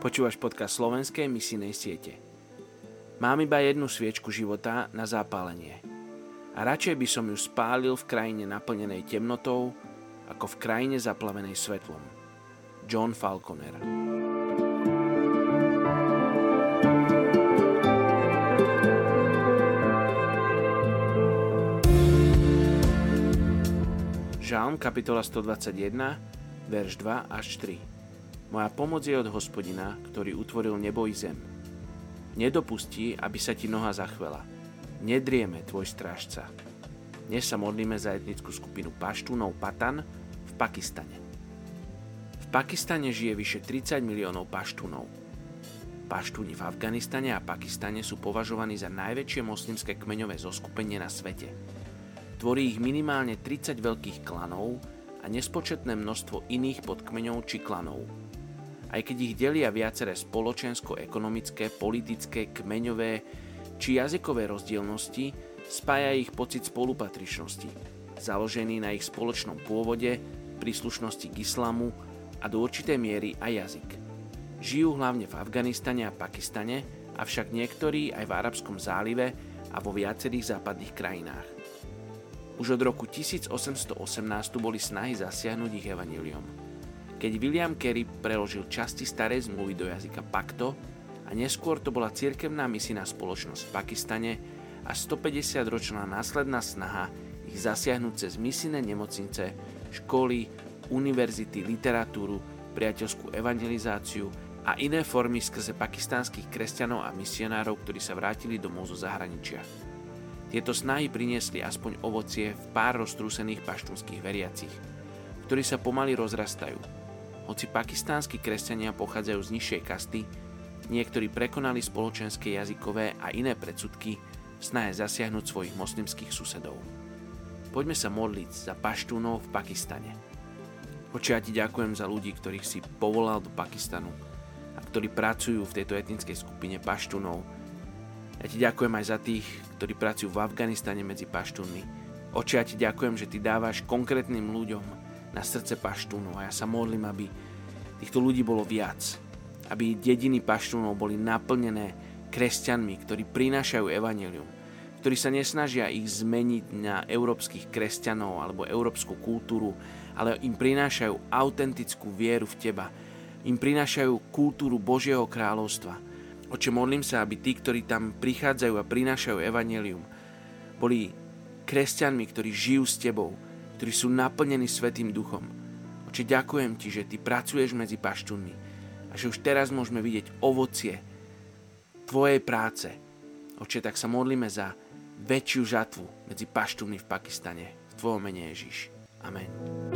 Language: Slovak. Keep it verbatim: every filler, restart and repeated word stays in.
Počúvaš podcast slovenskej misijnej siete. Mám iba jednu sviečku života na zapálenie. A radšej by som ju spálil v krajine naplnenej temnotou, ako v krajine zaplavenej svetlom. John Falconer. Žalm kapitola stodvadsaťjeden, verš dva až tri. Moja pomoc je od Hospodina, ktorý utvoril nebo i zem. Nedopustí, aby sa ti noha zachvela. Nedrieme tvoj strážca. Dnes sa modlíme za etnickú skupinu paštúnov Patan v Pakistane. V Pakistane žije vyše tridsať miliónov paštúnov. Paštúni v Afganistane a Pakistane sú považovaní za najväčšie moslimské kmeňové zoskupenie na svete. Tvorí ich minimálne tridsať veľkých klanov a nespočetné množstvo iných podkmeňov či klanov. Aj keď ich delia viaceré spoločensko-ekonomické, politické, kmeňové či jazykové rozdielnosti, spája ich pocit spolupatričnosti, založený na ich spoločnom pôvode, príslušnosti k islamu a do určitej miery aj jazyk. Žijú hlavne v Afganistane a Pakistane, avšak niektorí aj v Arabskom zálive a vo viacerých západných krajinách. Už od roku tisíc osemsto osemnásť tu boli snahy zasiahnuť ich evanjeliom. Keď William Carey preložil časti starej zmluvy do jazyka Pakto a neskôr to bola cirkevná misijná spoločnosť v Pakistane a stopäťdesiatročná následná snaha ich zasiahnuť cez misijné nemocnice, školy, univerzity, literatúru, priateľskú evangelizáciu a iné formy skrze pakistánskych kresťanov a misionárov, ktorí sa vrátili domov zo zahraničia. Tieto snahy priniesli aspoň ovocie v pár roztrúsených paštúnskych veriacich, ktorí sa pomaly rozrastajú. Hoci pakistánsky kresťania pochádzajú z nižšej kasty, niektorí prekonali spoločenské, jazykové a iné predsudky v snahe zasiahnuť svojich moslimských susedov. Poďme sa modliť za paštúnov v Pakistane. Oče, ja ti ďakujem za ľudí, ktorých si povolal do Pakistanu a ktorí pracujú v tejto etnickej skupine paštúnov. Ja ti ďakujem aj za tých, ktorí pracujú v Afganistane medzi paštúnmi. Oče, ja ti ďakujem, že ty dávaš konkrétnym ľuďom na srdce paštúnov a ja sa modlím, aby týchto ľudí bolo viac. Aby dediny paštúnov boli naplnené kresťanmi, ktorí prinášajú evanjelium, ktorí sa nesnažia ich zmeniť na európskych kresťanov alebo európsku kultúru, ale im prinášajú autentickú vieru v teba. Im prinášajú kultúru Božieho kráľovstva. Oče, modlím sa, aby tí, ktorí tam prichádzajú a prinášajú evanjelium, boli kresťanmi, ktorí žijú s tebou, ktorí sú naplnení Svätým Duchom. Oče, ďakujem ti, že ty pracuješ medzi paštúnmi a že už teraz môžeme vidieť ovocie tvojej práce. Oče, tak sa modlíme za väčšiu žatvu medzi paštúnmi v Pakistane. V tvojom mene, Ježiš. Amen.